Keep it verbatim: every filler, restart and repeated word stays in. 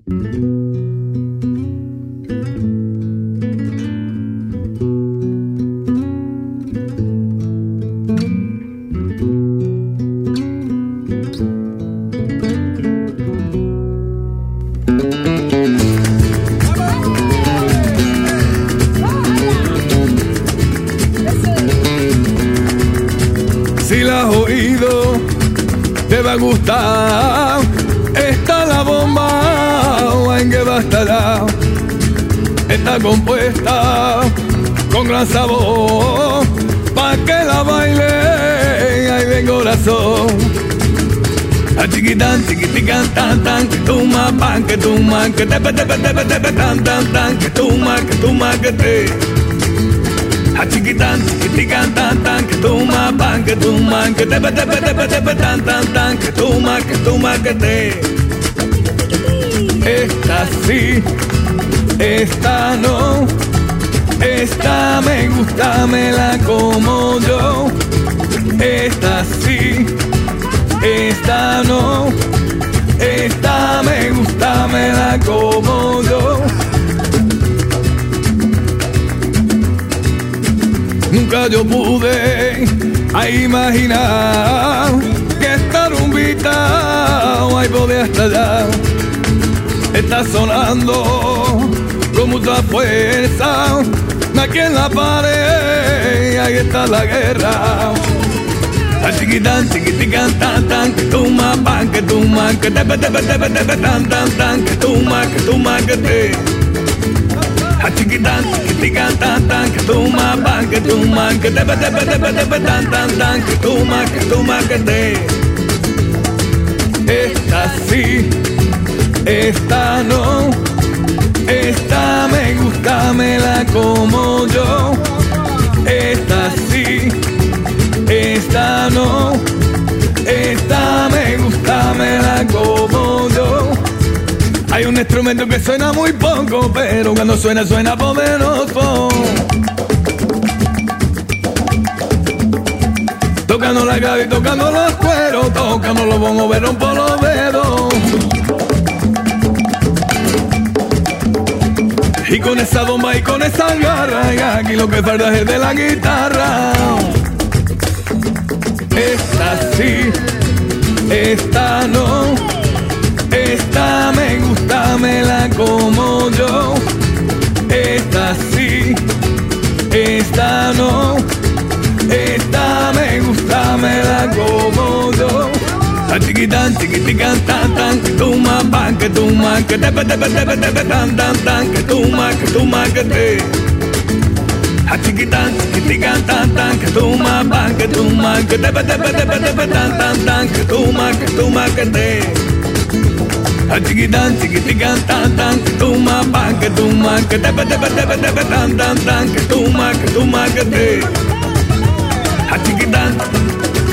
Si la has oído, te va a gustar. Está la bomba, en que va a estar. Está compuesta con gran sabor, pa' que la baile ay de corazón. A chiquitán, chiquitican, tan, tan, que tu ma, pan, que tu ma, que te, te, te, te, te, tan, tan, tan, que tu ma, que tu ma, que te. A chiquitán, chiquitican, tan, tan, que tu ma, pan, que tu ma, que te, te, te, te, te, tan, tan, tan, que tu ma, que tu ma, que te. Esta sí, esta no, esta me gusta, me la como yo. Esta sí, esta no, esta me gusta, me la como yo. Nunca yo pude a imaginar que esta rumbita ahí podía estallar. Está sonando con mucha fuerza, aquí en la pared, ahí está la guerra. A chiquitán, chiquitican, tan, tan, que tu ma, pan, que tu ma, que te, te, te, te, te, tan, tan, tan, que tu ma, que tu ma, que te. A chiquitán, chiquitican, tan, tan, que tu ma, pan, que tu ma, que te, te, te, te, te, tan, tan, tan, que tu ma, que tu ma, que te. Esta sí, esta no, esta me gusta, me la como yo. Esta sí, esta no, esta me gusta, me la como yo. Hay un instrumento que suena muy poco, pero cuando suena, suena poderoso. Tocando la cabeza y tocando los cueros, tocando los bongos, me rompo los dedos. Y con esa bomba y con esa garra, y aquí lo que falta es de la guitarra. Esta sí, esta no, esta me gusta, me la como yo. Esta sí, esta no, esta me gusta, me la como yo. A chiquitán, chiquitican, tan, tan, que tu ma, pan, que tu ma, que te, te, te, te, te, tan, tan, tan, que tu ma, que tu ma, que te. A chiquitán, chiquitican, tan, tan, que tu ma, pan, que tu ma, que te, te, te, te, tan, tan, tan, que tu ma, que tu ma, que te. A chiquitán, chiquitican, tan, tan, que tu ma, pan, que tu ma, que te, te, te, te, tan, tan, tan, que tu ma, que tu ma, que te. A chiquitán.